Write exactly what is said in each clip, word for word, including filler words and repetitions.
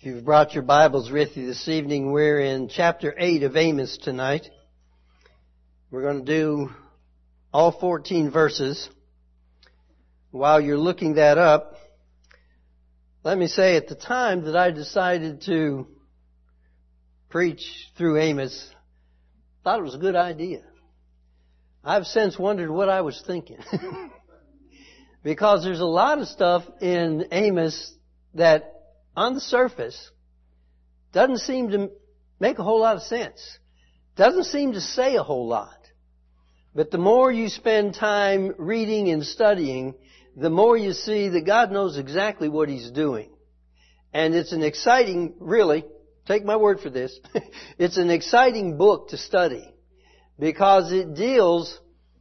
If you've brought your Bibles with you this evening, we're in chapter eight of Amos tonight. We're going to do all fourteen verses. While you're looking that up, let me say at the time that I decided to preach through Amos, I thought it was a good idea. I've since wondered what I was thinking. Because there's a lot of stuff in Amos that on the surface doesn't seem to make a whole lot of sense. Doesn't seem to say a whole lot. But the more you spend time reading and studying, the more you see that God knows exactly what He's doing. And it's an exciting, really, take my word for this, it's an exciting book to study because it deals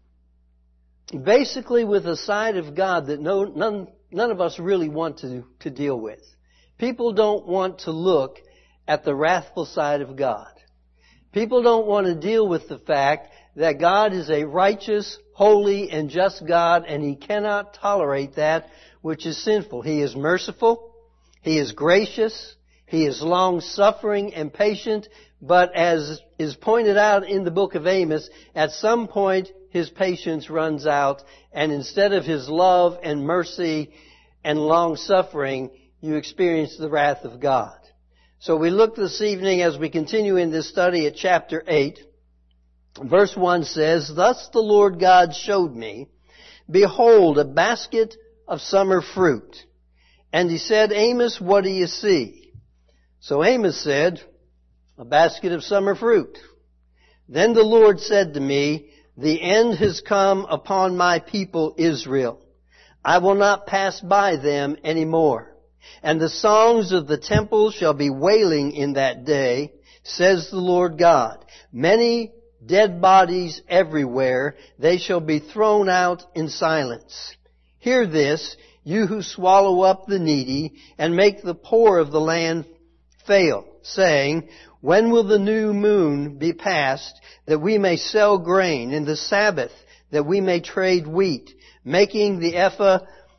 basically with a side of God that no, none, none of us really want to, to deal with. People don't want to look at the wrathful side of God. People don't want to deal with the fact that God is a righteous, holy, and just God, and He cannot tolerate that which is sinful. He is merciful. He is gracious. He is long-suffering and patient. But as is pointed out in the book of Amos, at some point His patience runs out, and instead of His love and mercy and long-suffering, you experience the wrath of God. So we look this evening as we continue in this study at chapter eight. Verse one says, "Thus the Lord God showed me, behold, a basket of summer fruit. And He said, Amos, what do you see? So Amos said, a basket of summer fruit. Then the Lord said to me, the end has come upon my people Israel. I will not pass by them any more. And the songs of the temple shall be wailing in that day, says the Lord God. Many dead bodies everywhere, they shall be thrown out in silence. Hear this, you who swallow up the needy and make the poor of the land fail, saying, when will the new moon be passed, that we may sell grain, and the Sabbath, that we may trade wheat, making the ephah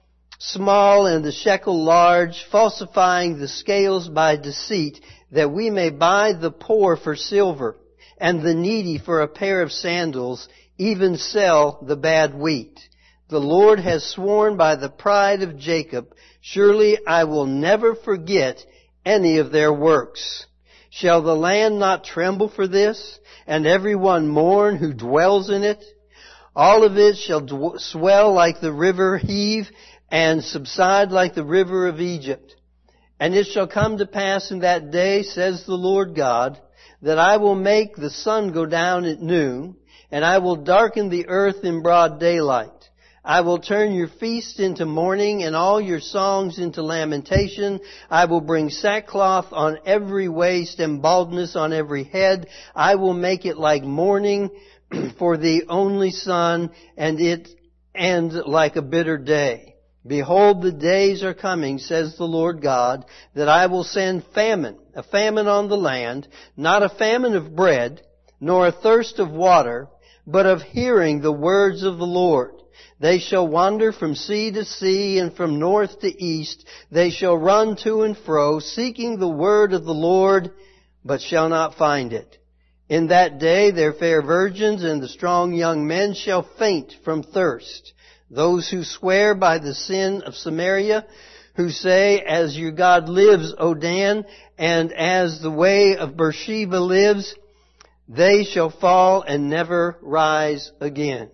small and the shekel large, falsifying the scales by deceit, that we may buy the poor for silver, and the needy for a pair of sandals, even sell the bad wheat. The Lord has sworn by the pride of Jacob, surely I will never forget any of their works. Shall the land not tremble for this, and everyone mourn who dwells in it? All of it shall dw- swell like the river Heave, and subside like the river of Egypt. And it shall come to pass in that day, says the Lord God, that I will make the sun go down at noon, and I will darken the earth in broad daylight. I will turn your feast into mourning, and all your songs into lamentation. I will bring sackcloth on every waist, and baldness on every head. I will make it like mourning for the only son, and it end like a bitter day. Behold, the days are coming, says the Lord God, that I will send famine, a famine on the land, not a famine of bread, nor a thirst of water, but of hearing the words of the Lord. They shall wander from sea to sea, and from north to east. They shall run to and fro, seeking the word of the Lord, but shall not find it. In that day their fair virgins and the strong young men shall faint from thirst. Those who swear by the sin of Samaria, who say, as your God lives, O Dan, and as the way of Beersheba lives, they shall fall and never rise again.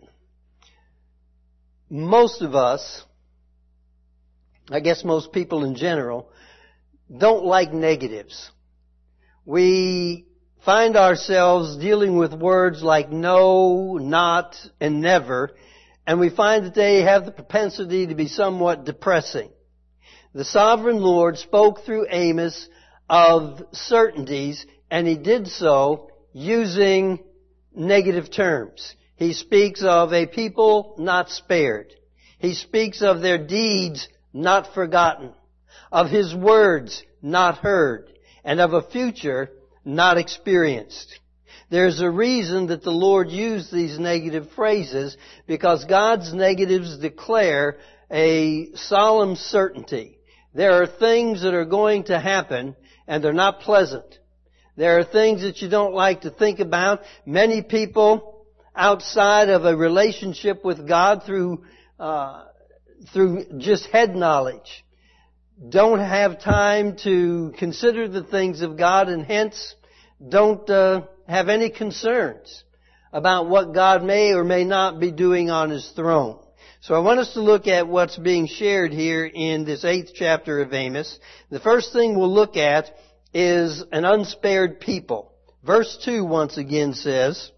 Most of us, I guess most people in general, don't like negatives. We find ourselves dealing with words like no, not, and never, and we find that they have the propensity to be somewhat depressing. The sovereign Lord spoke through Amos of certainties, and He did so using negative terms. He speaks of a people not spared. He speaks of their deeds not forgotten, of His words not heard, and of a future not experienced. There's a reason that the Lord used these negative phrases, because God's negatives declare a solemn certainty. There are things that are going to happen, and they're not pleasant. There are things that you don't like to think about. Many people outside of a relationship with God through uh, through just head knowledge don't have time to consider the things of God, and hence don't uh, have any concerns about what God may or may not be doing on His throne. So I want us to look at what's being shared here in this eighth chapter of Amos. The first thing we'll look at is an unspared people. Verse two once again says,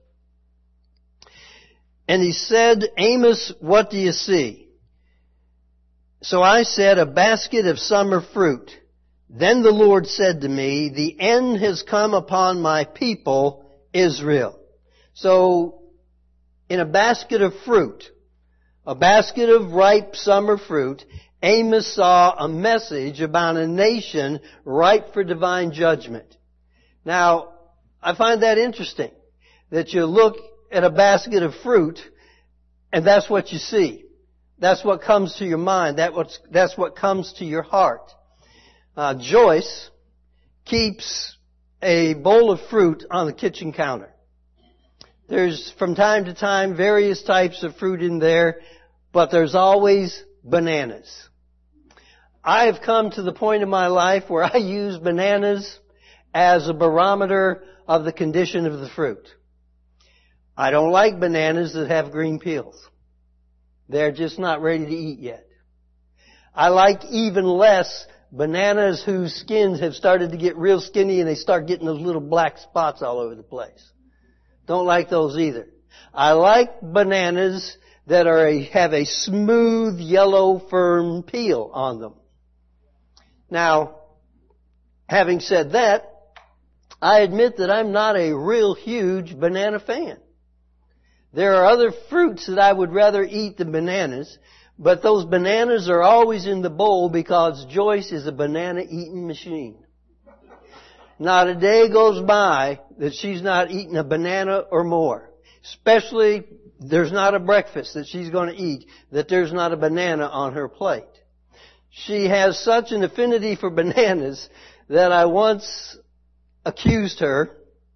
"And he said, Amos, what do you see? So I said, a basket of summer fruit. Then the Lord said to me, the end has come upon my people, Israel." So, in a basket of fruit, a basket of ripe summer fruit, Amos saw a message about a nation ripe for divine judgment. Now, I find that interesting, that you look at a basket of fruit and that's what you see. That's what comes to your mind. That what's, that's what comes to your heart. Uh, Joyce keeps a bowl of fruit on the kitchen counter. There's from time to time various types of fruit in there, but there's always bananas. I have come to the point in my life where I use bananas as a barometer of the condition of the fruit. I don't like bananas that have green peels. They're just not ready to eat yet. I like even less bananas whose skins have started to get real skinny and they start getting those little black spots all over the place. Don't like those either. I like bananas that are a, have a smooth, yellow, firm peel on them. Now, having said that, I admit that I'm not a real huge banana fan. There are other fruits that I would rather eat than bananas, but those bananas are always in the bowl because Joyce is a banana eating machine. Not a day goes by that she's not eating a banana or more. Especially, there's not a breakfast that she's going to eat that there's not a banana on her plate. She has such an affinity for bananas that I once accused her,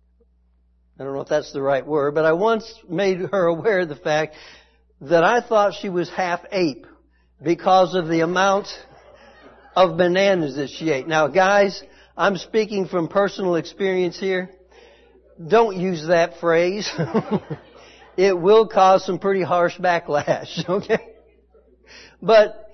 I don't know if that's the right word, but I once made her aware of the fact that I thought she was half ape because of the amount of bananas that she ate. Now, guys, I'm speaking from personal experience here. Don't use that phrase. It will cause some pretty harsh backlash, okay? But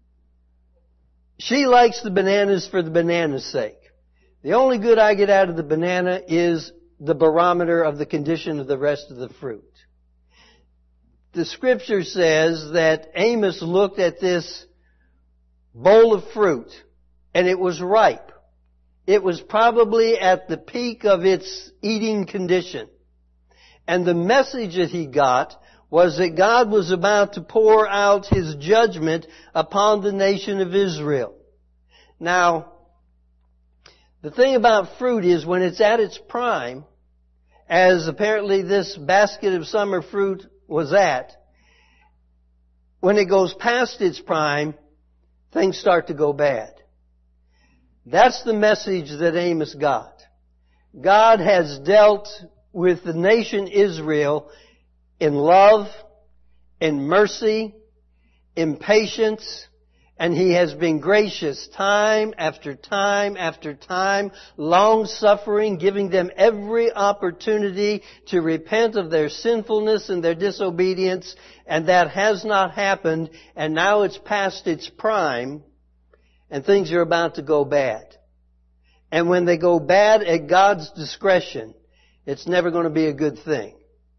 she likes the bananas for the banana's sake. The only good I get out of the banana is the barometer of the condition of the rest of the fruit. The scripture says that Amos looked at this bowl of fruit and it was ripe. It was probably at the peak of its eating condition. And the message that he got was that God was about to pour out His judgment upon the nation of Israel. Now, the thing about fruit is when it's at its prime, as apparently this basket of summer fruit was at, when it goes past its prime, things start to go bad. That's the message that Amos got. God has dealt with the nation Israel in love, in mercy, in patience, and He has been gracious time after time after time, long-suffering, giving them every opportunity to repent of their sinfulness and their disobedience, and that has not happened, and now it's past its prime, and things are about to go bad. And when they go bad at God's discretion, it's never going to be a good thing.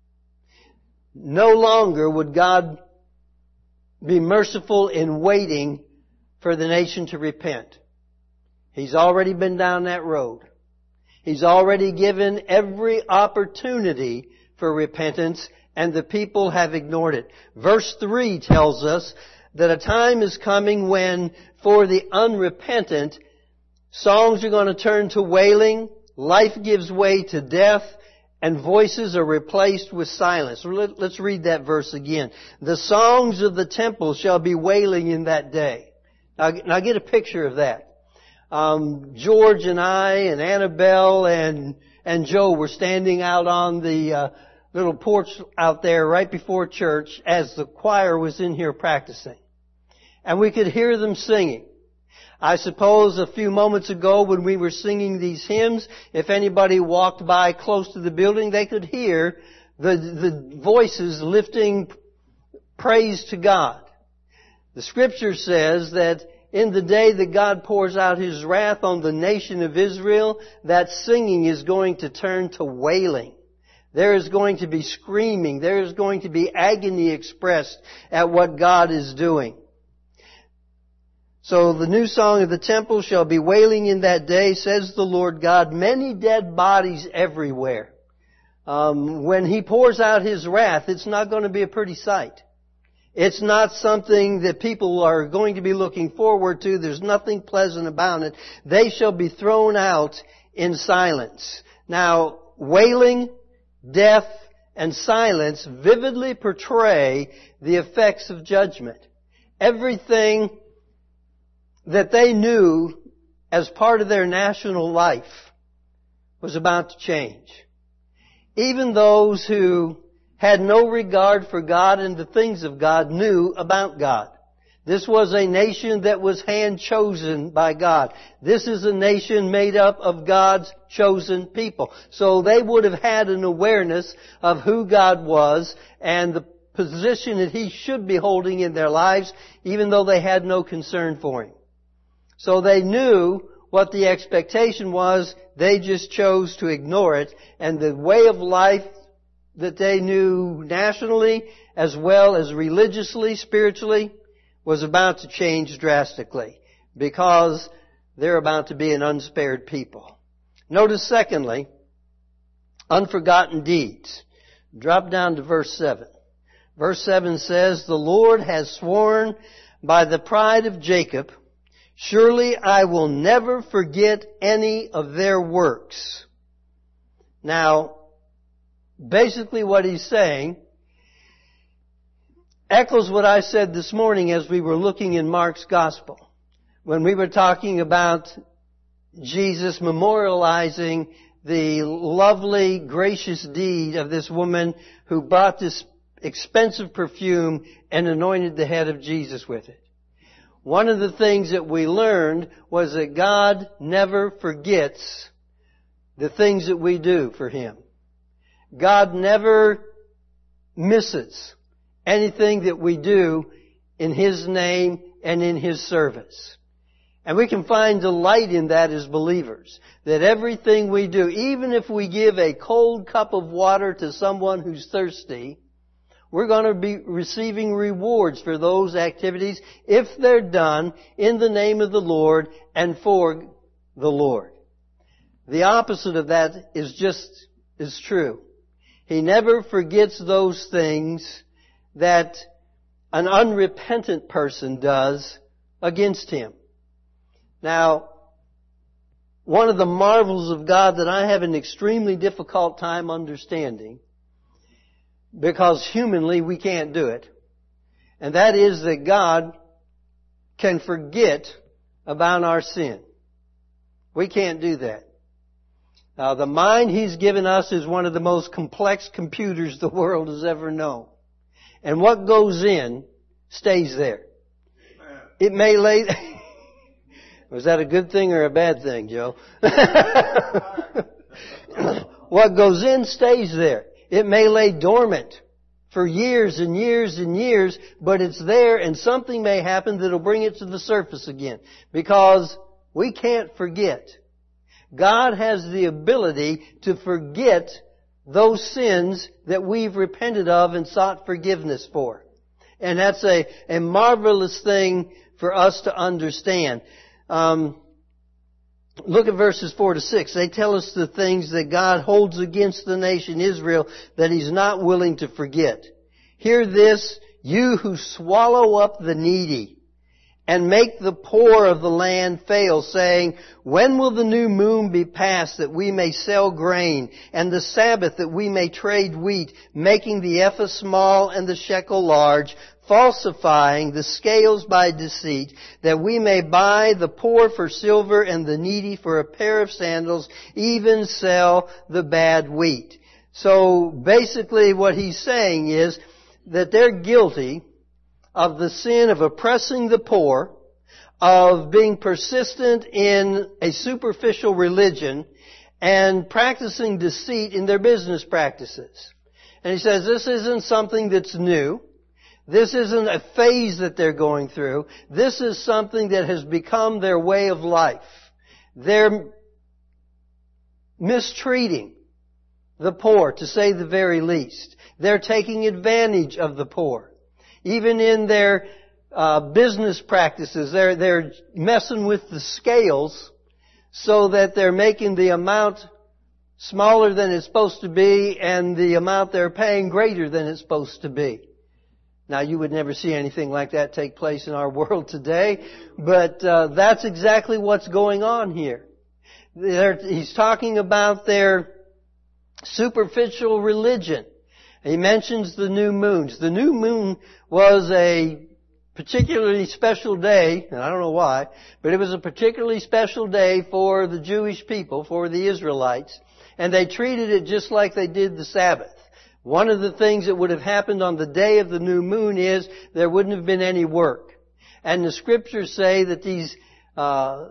No longer would God be merciful in waiting for the nation to repent. He's already been down that road. He's already given every opportunity for repentance, and the people have ignored it. Verse three tells us that a time is coming when, for the unrepentant, songs are going to turn to wailing, life gives way to death, and voices are replaced with silence. Let's read that verse again. The songs of the temple shall be wailing in that day. Now, now get a picture of that. Um, George and I and Annabelle and and Joe were standing out on the uh, little porch out there right before church as the choir was in here practicing. And we could hear them singing. I suppose a few moments ago when we were singing these hymns, if anybody walked by close to the building, they could hear the, the voices lifting praise to God. The Scripture says that in the day that God pours out His wrath on the nation of Israel, that singing is going to turn to wailing. There is going to be screaming. There is going to be agony expressed at what God is doing. So the new song of the temple shall be wailing in that day, says the Lord God, many dead bodies everywhere. Um, when He pours out His wrath, it's not going to be a pretty sight. It's not something that people are going to be looking forward to. There's nothing pleasant about it. They shall be thrown out in silence. Now, wailing, death, and silence vividly portray the effects of judgment. Everything that they knew as part of their national life was about to change. Even those who had no regard for God and the things of God knew about God. This was a nation that was hand-chosen by God. This is a nation made up of God's chosen people. So they would have had an awareness of who God was and the position that He should be holding in their lives, even though they had no concern for Him. So they knew what the expectation was. They just chose to ignore it. And the way of life that they knew nationally as well as religiously, spiritually, was about to change drastically because they're about to be an unspared people. Notice secondly, unforgotten deeds. Drop down to verse seven. Verse seven says, the Lord has sworn by the pride of Jacob, surely I will never forget any of their works. Now, basically what he's saying echoes what I said this morning as we were looking in Mark's Gospel. When we were talking about Jesus memorializing the lovely, gracious deed of this woman who brought this expensive perfume and anointed the head of Jesus with it. One of the things that we learned was that God never forgets the things that we do for Him. God never misses anything that we do in His name and in His service. And we can find delight in that as believers. That everything we do, even if we give a cold cup of water to someone who's thirsty, we're going to be receiving rewards for those activities if they're done in the name of the Lord and for the Lord. The opposite of that is just is true. He never forgets those things that an unrepentant person does against Him. Now, one of the marvels of God that I have an extremely difficult time understanding, because humanly we can't do it, and that is that God can forget about our sin. We can't do that. Now, the mind He's given us is one of the most complex computers the world has ever known. And what goes in stays there. It may lay... Was that a good thing or a bad thing, Joe? What goes in stays there. It may lay dormant for years and years and years, but it's there and something may happen that'll bring it to the surface again. Because we can't forget. God has the ability to forget those sins that we've repented of and sought forgiveness for. And that's a, a marvelous thing for us to understand. Um, look at verses four to six. They tell us the things that God holds against the nation Israel that He's not willing to forget. Hear this, you who swallow up the needy and make the poor of the land fail, saying, when will the new moon be passed that we may sell grain, and the Sabbath that we may trade wheat, making the ephah small and the shekel large? falsifying the scales by deceit, that we may buy the poor for silver and the needy for a pair of sandals, even sell the bad wheat. So basically what he's saying is that they're guilty of the sin of oppressing the poor, of being persistent in a superficial religion, and practicing deceit in their business practices. And he says this isn't something that's new. This isn't a phase that they're going through. This is something that has become their way of life. They're mistreating the poor, to say the very least. They're taking advantage of the poor. Even in their uh, business practices, they're, they're messing with the scales so that they're making the amount smaller than it's supposed to be and the amount they're paying greater than it's supposed to be. Now, you would never see anything like that take place in our world today, but uh, that's exactly what's going on here. They're, he's talking about their superficial religion. He mentions the new moons. The new moon was a particularly special day, and I don't know why, but it was a particularly special day for the Jewish people, for the Israelites, and they treated it just like they did the Sabbath. One of the things that would have happened on the day of the new moon is there wouldn't have been any work. And the scriptures say that these uh,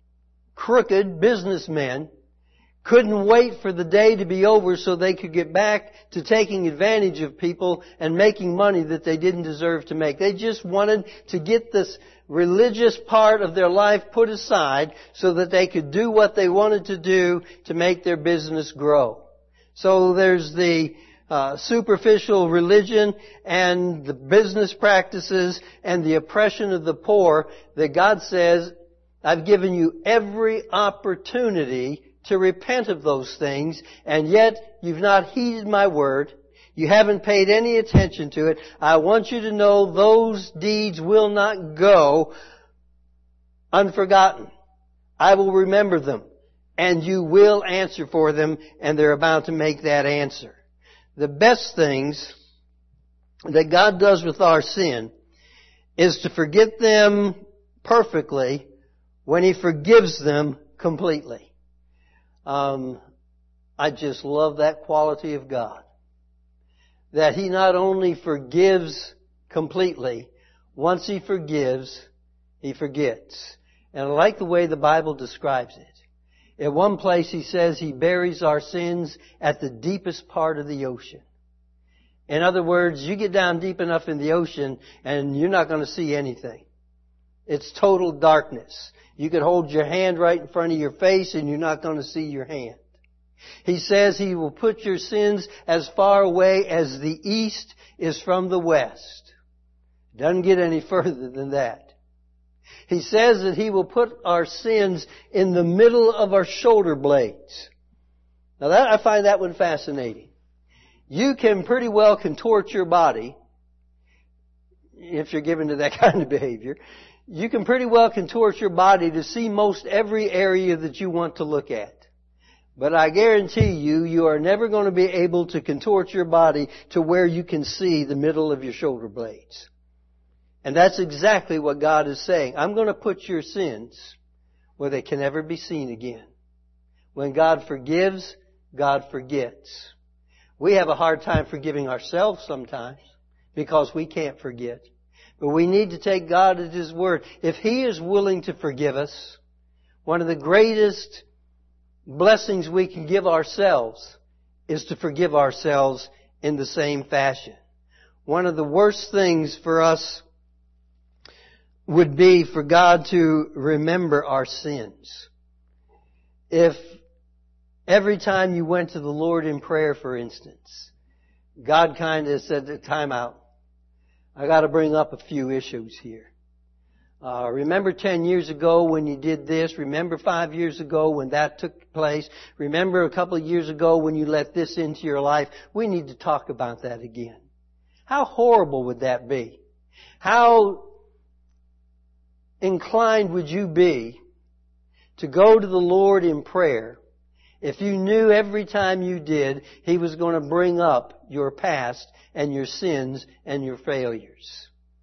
crooked businessmen couldn't wait for the day to be over so they could get back to taking advantage of people and making money that they didn't deserve to make. They just wanted to get this religious part of their life put aside so that they could do what they wanted to do to make their business grow. So there's the uh, superficial religion and the business practices and the oppression of the poor that God says, I've given you every opportunity to repent of those things, and yet you've not heeded my word. You haven't paid any attention to it. I want you to know those deeds will not go unforgotten. I will remember them, and you will answer for them, and they're about to make that answer. The best things that God does with our sin is to forget them perfectly when He forgives them completely. Um, I just love that quality of God. That He not only forgives completely, once He forgives, He forgets. And I like the way the Bible describes it. At one place He says He buries our sins at the deepest part of the ocean. In other words, you get down deep enough in the ocean and you're not going to see anything. It's total darkness. You could hold your hand right in front of your face and you're not going to see your hand. He says He will put your sins as far away as the east is from the west. Doesn't get any further than that. He says that He will put our sins in the middle of our shoulder blades. Now that, I find that one fascinating. You can pretty well contort your body, if you're given to that kind of behavior. You can pretty well contort your body to see most every area that you want to look at. But I guarantee you, you are never going to be able to contort your body to where you can see the middle of your shoulder blades. And that's exactly what God is saying. I'm going to put your sins where they can never be seen again. When God forgives, God forgets. We have a hard time forgiving ourselves sometimes because we can't forget. But we need to take God at His word. If He is willing to forgive us, one of the greatest blessings we can give ourselves is to forgive ourselves in the same fashion. One of the worst things for us would be for God to remember our sins. If every time you went to the Lord in prayer, for instance, God kind of said, time out. I got to bring up a few issues here. Uh, remember ten years ago when you did this? Remember five years ago when that took place? Remember a couple of years ago when you let this into your life? We need to talk about that again. How horrible would that be? How inclined would you be to go to the Lord in prayer if you knew every time you did He was going to bring up your past and your sins and your failures?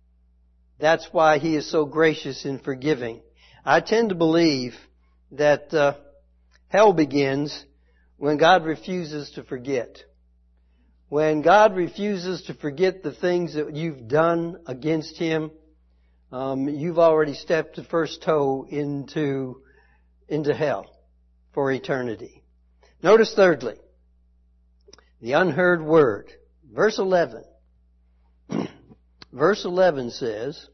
That's why He is so gracious in forgiving. I tend to believe that uh, hell begins when God refuses to forget. When God refuses to forget the things that you've done against Him, um, you've already stepped the first toe into, into hell for eternity. Notice thirdly, the unheard word. Verse eleven. Verse eleven says,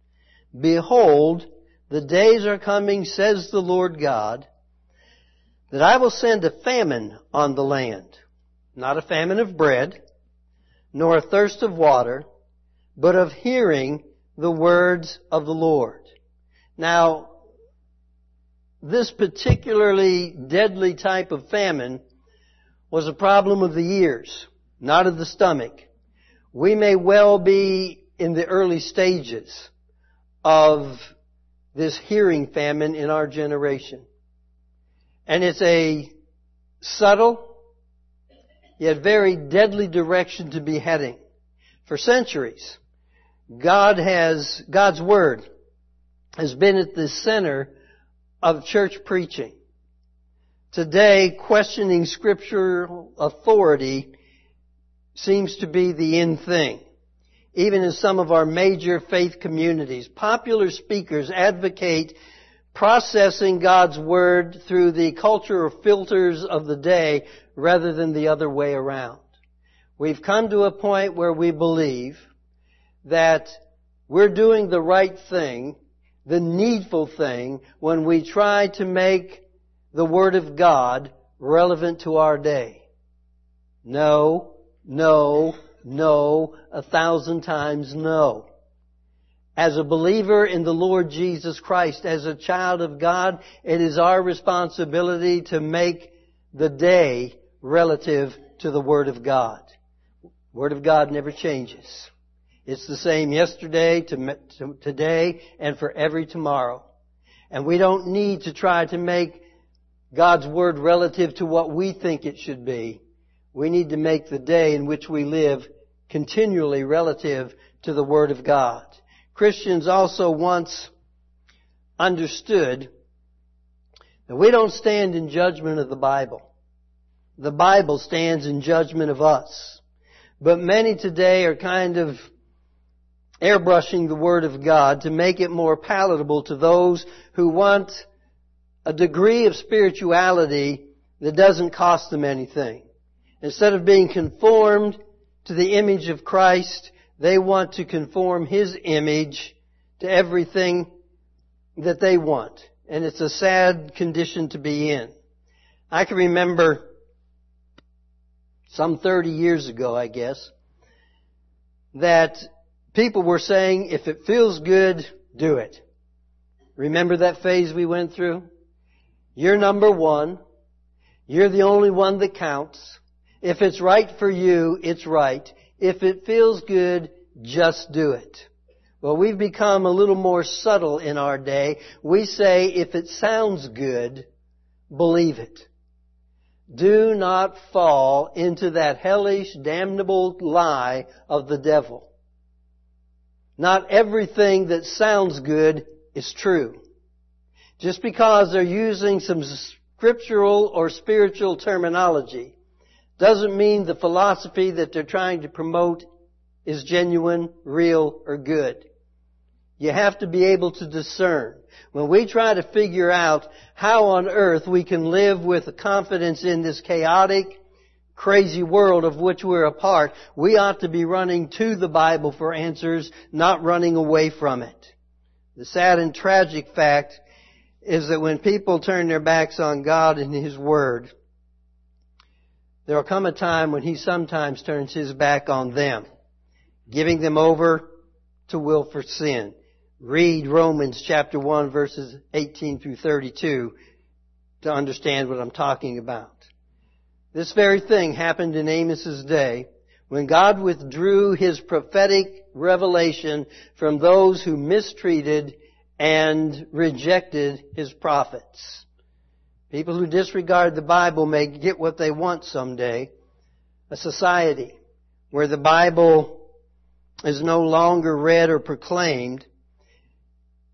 Behold, the days are coming, says the Lord God, that I will send a famine on the land. Not a famine of bread, nor a thirst of water, but of hearing the words of the Lord. Now, this particularly deadly type of famine was a problem of the ears, not of the stomach. We may well be in the early stages of this hearing famine in our generation. And it's a subtle, yet very deadly direction to be heading. For centuries, God has, God's Word has been at the center of church preaching. Today, questioning scriptural authority seems to be the in thing. Even in some of our major faith communities, popular speakers advocate processing God's Word through the cultural filters of the day rather than the other way around. We've come to a point where we believe that we're doing the right thing, the needful thing, when we try to make the Word of God relevant to our day. No, no, no, a thousand times no. As a believer in the Lord Jesus Christ, as a child of God, it is our responsibility to make the day relative to the Word of God. Word of God never changes. It's the same yesterday, to, to today, and for every tomorrow. And we don't need to try to make God's Word relative to what we think it should be. We need to make the day in which we live continually relative to the Word of God. Christians also once understood that we don't stand in judgment of the Bible. The Bible stands in judgment of us. But many today are kind of airbrushing the Word of God to make it more palatable to those who want a degree of spirituality that doesn't cost them anything. Instead of being conformed to the image of Christ, they want to conform His image to everything that they want. And it's a sad condition to be in. I can remember some thirty years ago, I guess, that people were saying, if it feels good, do it. Remember that phase we went through? You're number one. You're the only one that counts. If it's right for you, it's right. If it feels good, just do it. Well, we've become a little more subtle in our day. We say, if it sounds good, believe it. Do not fall into that hellish, damnable lie of the devil. Not everything that sounds good is true. Just because they're using some scriptural or spiritual terminology doesn't mean the philosophy that they're trying to promote is genuine, real, or good. You have to be able to discern. When we try to figure out how on earth we can live with confidence in this chaotic, crazy world of which we're a part, we ought to be running to the Bible for answers, not running away from it. The sad and tragic fact is that when people turn their backs on God and His Word, there will come a time when He sometimes turns His back on them, giving them over to will for sin. Read Romans chapter one, verses eighteen through thirty-two to understand what I'm talking about. This very thing happened in Amos's day when God withdrew His prophetic revelation from those who mistreated and rejected His prophets. People who disregard the Bible may get what they want someday. A society where the Bible is no longer read or proclaimed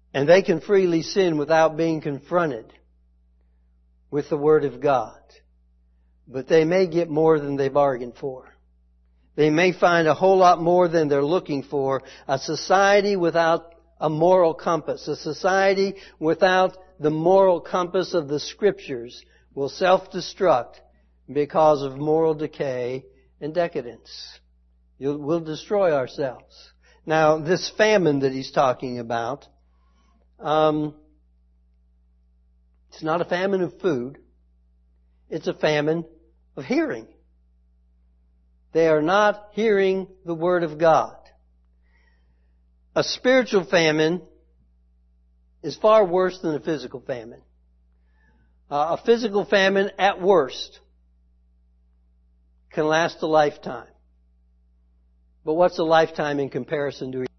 And they can freely sin without being confronted with the Word of God. But they may get more than they bargained for. They may find a whole lot more than they're looking for. A society without a moral compass, a society without the moral compass of the Scriptures will self-destruct because of moral decay and decadence. You'll, we'll destroy ourselves. Now, this famine that he's talking about, um, it's not a famine of food. It's a famine of hearing. They are not hearing the Word of God. A spiritual famine is far worse than a physical famine. Uh, a physical famine, at worst, can last a lifetime. But what's a lifetime in comparison to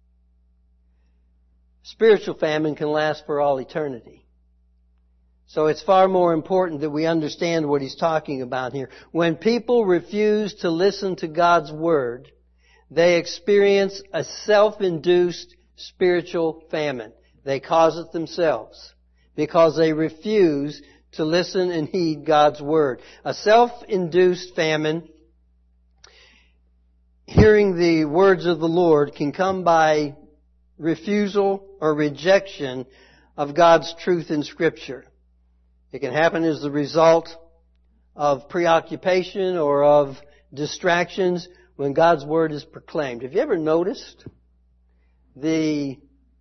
spiritual famine can last for all eternity. So it's far more important that we understand what he's talking about here. When people refuse to listen to God's Word, they experience a self-induced spiritual famine. They cause it themselves because they refuse to listen and heed God's Word. A self-induced famine, hearing the words of the Lord, can come by refusal or rejection of God's truth in Scripture. It can happen as the result of preoccupation or of distractions when God's Word is proclaimed. Have you ever noticed the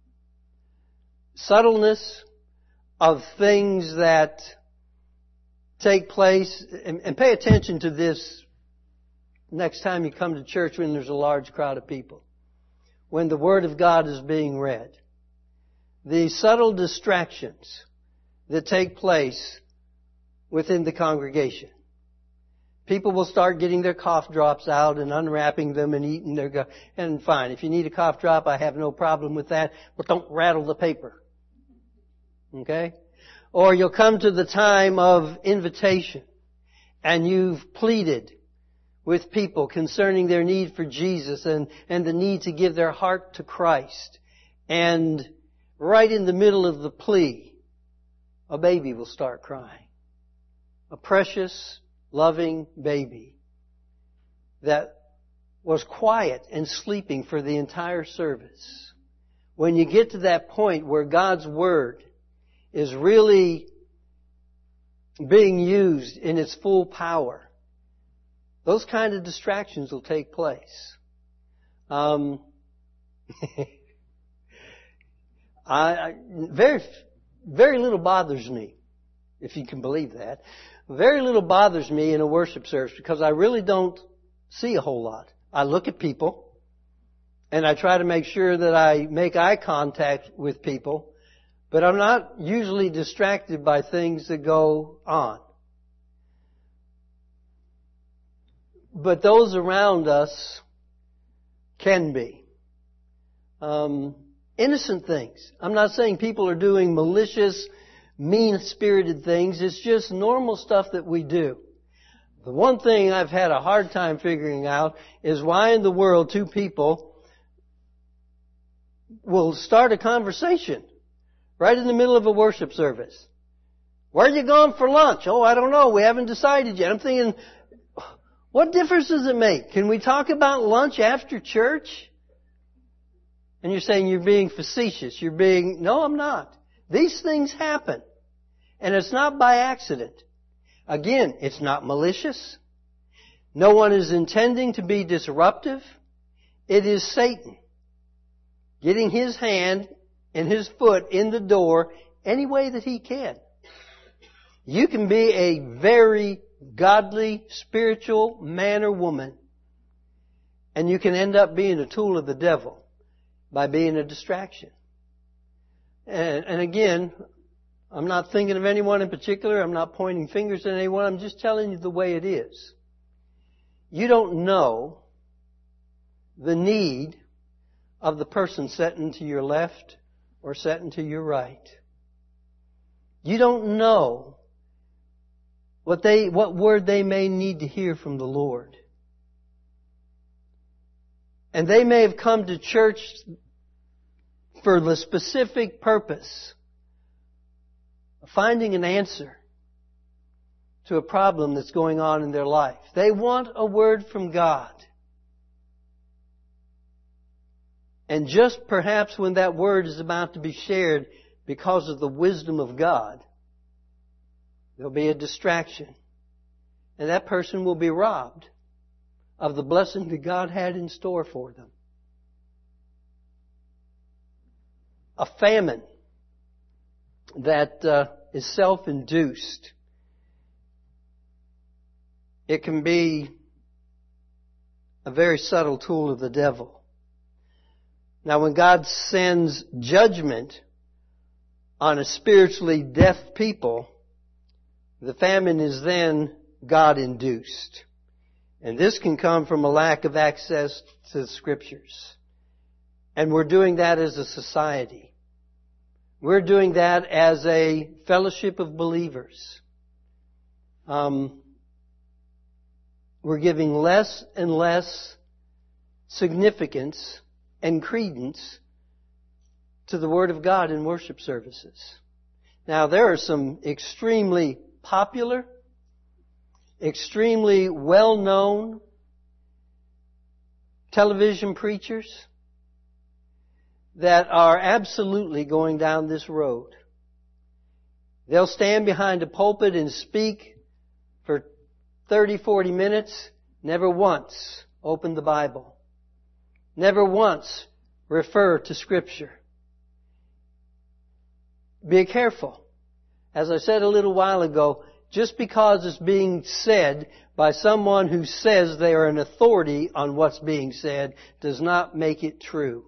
subtleness of things that take place? And, and pay attention to this next time you come to church when there's a large crowd of people. When the Word of God is being read. The subtle distractions that take place within the congregation. People will start getting their cough drops out and unwrapping them and eating their... Go- and fine, if you need a cough drop, I have no problem with that. But don't rattle the paper. Okay? Or you'll come to the time of invitation and you've pleaded with people concerning their need for Jesus and, and the need to give their heart to Christ. And right in the middle of the plea, a baby will start crying. A precious, loving baby that was quiet and sleeping for the entire service. When you get to that point where God's Word is really being used in its full power, those kind of distractions will take place. Um, I, I very, very little bothers me, if you can believe that. Very little bothers me in a worship service because I really don't see a whole lot. I look at people and I try to make sure that I make eye contact with people, but I'm not usually distracted by things that go on. But those around us can be. Um, innocent things. I'm not saying people are doing malicious, mean-spirited things. It's just normal stuff that we do. The one thing I've had a hard time figuring out is why in the world two people will start a conversation right in the middle of a worship service. Where are you going for lunch? Oh, I don't know. We haven't decided yet. I'm thinking, what difference does it make? Can we talk about lunch after church? And you're saying you're being facetious. You're being... No, I'm not. These things happen. And it's not by accident. Again, it's not malicious. No one is intending to be disruptive. It is Satan getting his hand and his foot in the door any way that he can. You can be a very godly, spiritual man or woman, and you can end up being a tool of the devil by being a distraction. And, and again, I'm not thinking of anyone in particular. I'm not pointing fingers at anyone. I'm just telling you the way it is. You don't know the need of the person sitting to your left or sitting to your right. You don't know what they, what word they may need to hear from the Lord. And they may have come to church for the specific purpose of finding an answer to a problem that's going on in their life. They want a word from God. And just perhaps when that word is about to be shared, because of the wisdom of God, there'll be a distraction. And that person will be robbed of the blessing that God had in store for them. A famine that uh, is self-induced. It can be a very subtle tool of the devil. Now, when God sends judgment on a spiritually deaf people, the famine is then God-induced. And this can come from a lack of access to the Scriptures. And we're doing that as a society. We're doing that as a fellowship of believers. Um, we're giving less and less significance and credence to the Word of God in worship services. Now, there are some extremely popular, extremely well-known television preachers that are absolutely going down this road. They'll stand behind a pulpit and speak for thirty, forty minutes, never once open the Bible. Never once refer to Scripture. Be careful. As I said a little while ago, just because it's being said by someone who says they are an authority on what's being said does not make it true.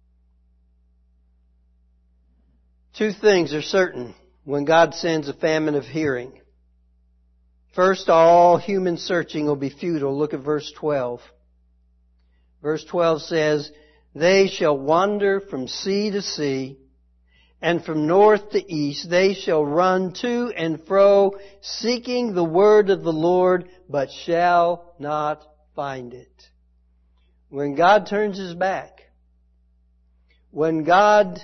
Two things are certain when God sends a famine of hearing. First, all human searching will be futile. Look at verse twelve. Verse twelve says, "They shall wander from sea to sea, and from north to east. They shall run to and fro, seeking the word of the Lord, but shall not find it." When God turns His back, when God's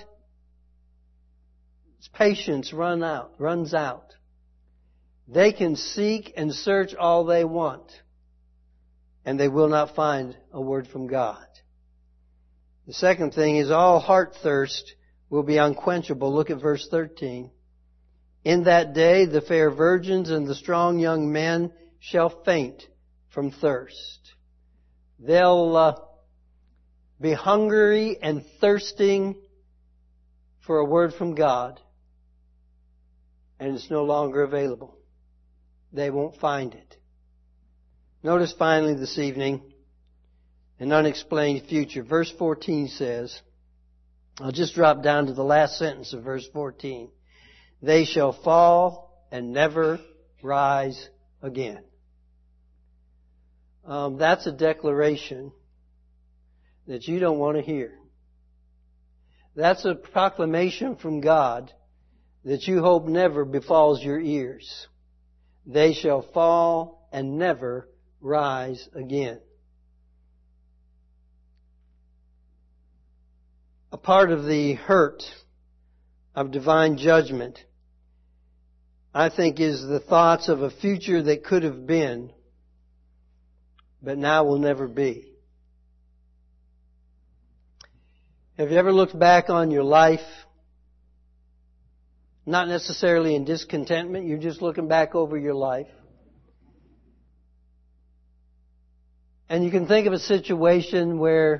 patience run out, runs out, they can seek and search all they want, and they will not find a word from God. The second thing is all heart thirst will be unquenchable. Look at verse thirteen. "In that day the fair virgins and the strong young men shall faint from thirst." They'll uh, be hungry and thirsting for a word from God, and it's no longer available. They won't find it. Notice finally this evening an unexplained future. Verse fourteen says, I'll just drop down to the last sentence of verse fourteen. "They shall fall and never rise again." Um, that's a declaration that you don't want to hear. That's a proclamation from God that you hope never befalls your ears. They shall fall and never rise again. A part of the hurt of divine judgment, I think, is the thoughts of a future that could have been, but now will never be. Have you ever looked back on your life, not necessarily in discontentment, you're just looking back over your life, and you can think of a situation where,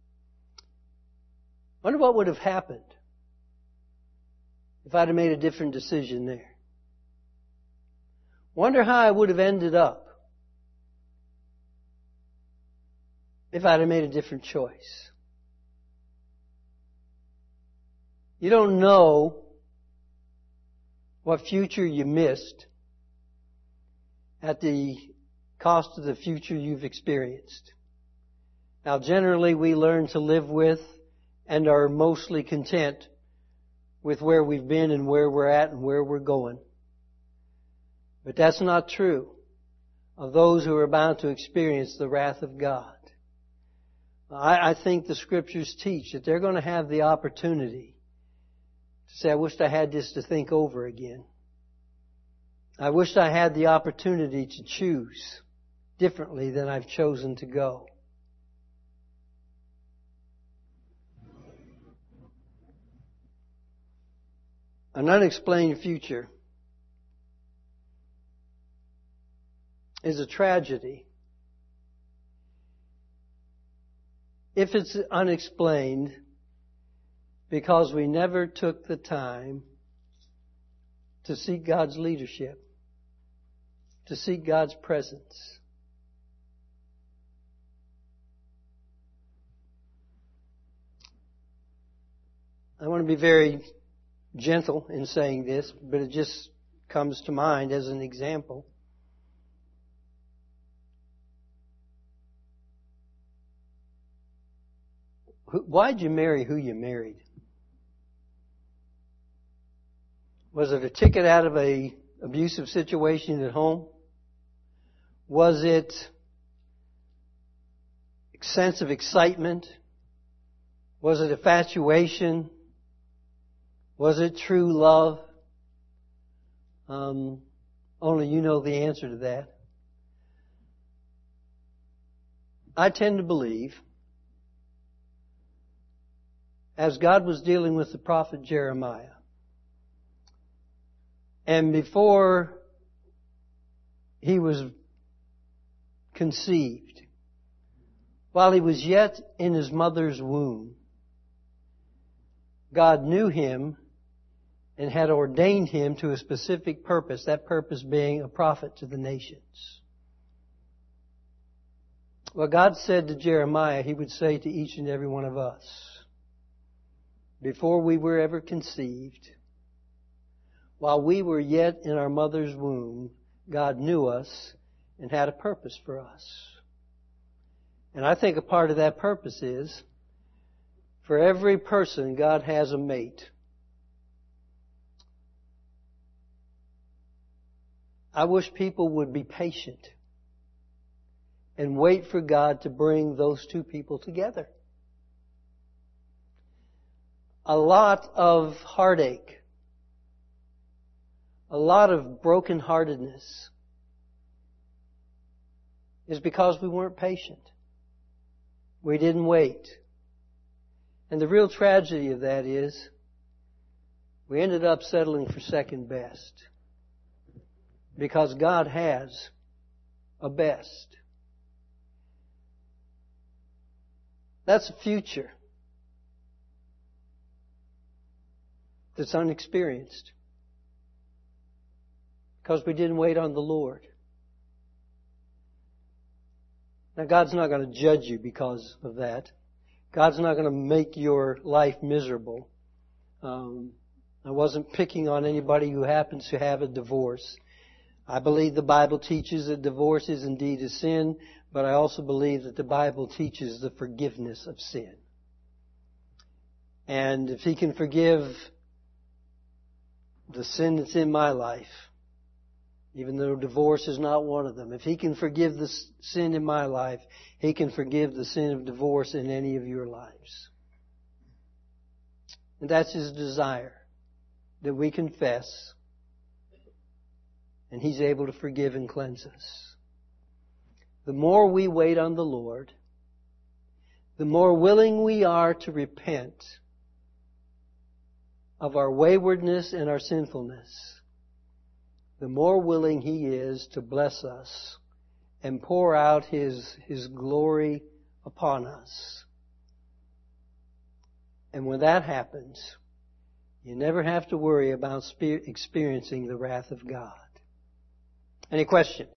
I wonder what would have happened if I'd have made a different decision there. Wonder how I would have ended up if I'd have made a different choice. You don't know what future you missed at the cost of the future you've experienced. Now, generally, we learn to live with and are mostly content with where we've been and where we're at and where we're going. But that's not true of those who are about to experience the wrath of God. I, I think the Scriptures teach that they're going to have the opportunity to say, I wished I had this to think over again. I wished I had the opportunity to choose differently than I've chosen to go. An unexplained future is a tragedy. If it's unexplained because we never took the time to seek God's leadership, to seek God's presence. I want to be very gentle in saying this, but it just comes to mind as an example. Why'd you marry who you married? Was it a ticket out of a abusive situation at home? Was it a sense of excitement? Was it infatuation? Was it true love? Um, only you know the answer to that. I tend to believe, as God was dealing with the prophet Jeremiah, and before he was conceived, while he was yet in his mother's womb, God knew him and had ordained him to a specific purpose, that purpose being a prophet to the nations. What God said to Jeremiah, he would say to each and every one of us. Before we were ever conceived, while we were yet in our mother's womb, God knew us and had a purpose for us. And I think a part of that purpose is, for every person, God has a mate. I wish people would be patient and wait for God to bring those two people together. A lot of heartache, a lot of brokenheartedness is because we weren't patient. We didn't wait. And the real tragedy of that is we ended up settling for second best. Because God has a best. That's a future that's unexperienced. Because we didn't wait on the Lord. Now, God's not going to judge you because of that. God's not going to make your life miserable. Um, I wasn't picking on anybody who happens to have a divorce. I believe the Bible teaches that divorce is indeed a sin, but I also believe that the Bible teaches the forgiveness of sin. And if He can forgive the sin that's in my life, even though divorce is not one of them, if He can forgive the sin in my life, He can forgive the sin of divorce in any of your lives. And that's His desire, that we confess, and He's able to forgive and cleanse us. The more we wait on the Lord, the more willing we are to repent of our waywardness and our sinfulness, the more willing He is to bless us and pour out His, His glory upon us. And when that happens, you never have to worry about experiencing the wrath of God. Any questions?